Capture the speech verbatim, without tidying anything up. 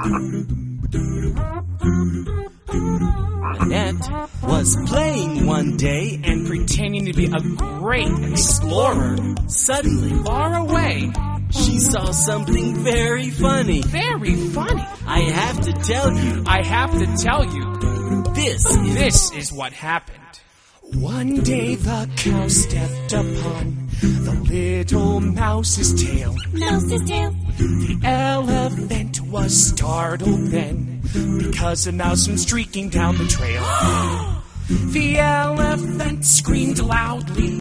Annette was playing one day and pretending to be a great explorer. Suddenly, far away, she saw something very funny. Very funny. I have to tell you. I have to tell you. This is... This is what happened. One day the cow stepped upon the little mouse's tail. Mouse's tail. The elephant was startled then, because a mouse went streaking down the trail. The elephant screamed loudly.